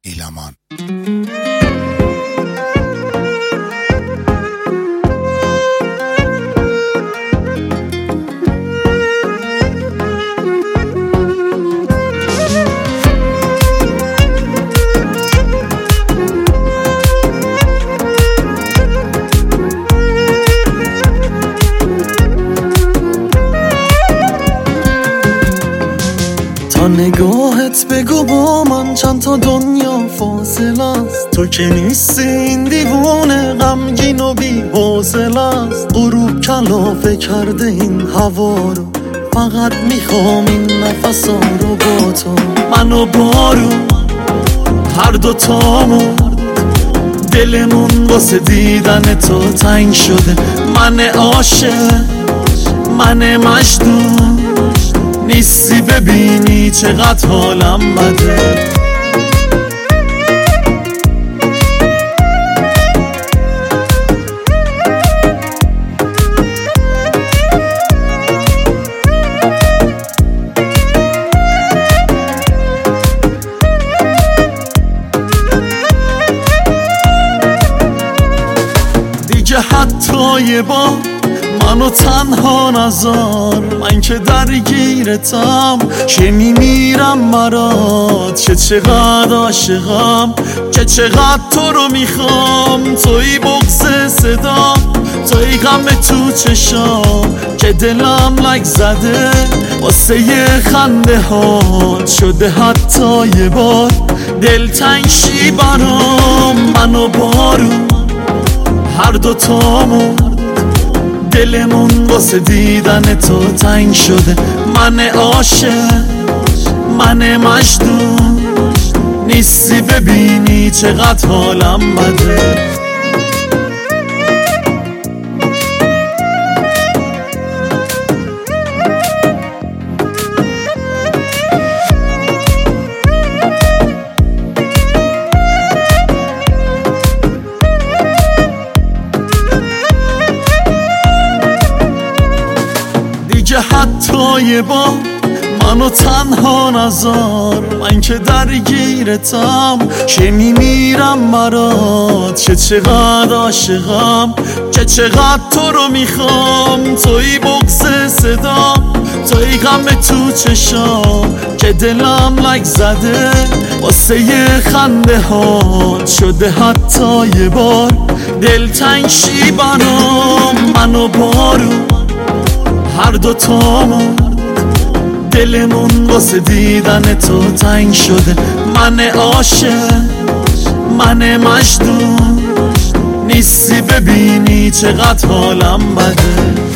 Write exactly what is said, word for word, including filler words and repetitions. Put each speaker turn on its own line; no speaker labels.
ایلمان.
تا نگاهت بگو با من چند تا دنیا فاصله است، تو که نیستی این دیوونه غمگین و بی حوصله است. غروب کلافه کرده این هوا رو، فقط میخوام این نفسا رو با تو. من و بارو هر دو تامون دلمون واسه دیدن تو تنگ شده. من عاشق من مجنون نیستی ببینی چقدر حالم بده. دیگه حتی یه بار منو تنها نذار، من که درگیرتم که میمیرم برات. که چقدر عاشقم، که چقدر تو رو میخوام. توی بغض صدام، توی غم تو چشام، که دلم لک زده واسه یه خنده ها. شده حتی یه بار دلتنگ شی برام. من و بارو هر دو تامون دلمون واسه دیدن تو تنگ شده. من عاشق من مجنون نیستی ببینی چقدر حالم بده. دیگه حتی یه بار منو تنها نذار، من که درگیرتم که میمیرم برات. که چقدر عاشقم، که چقدر تو رو میخوام. توی بغض صدام، توی غم تو چشام، که دلم لک زده واسه یه خنده ها. شده حتی یه بار دلتنگ شی برام. من و بارو هر دو تامون دلمون واسه دیدن تو تنگ شده. من عاشق من مجنون نیستی ببینی چقدر حالم بده.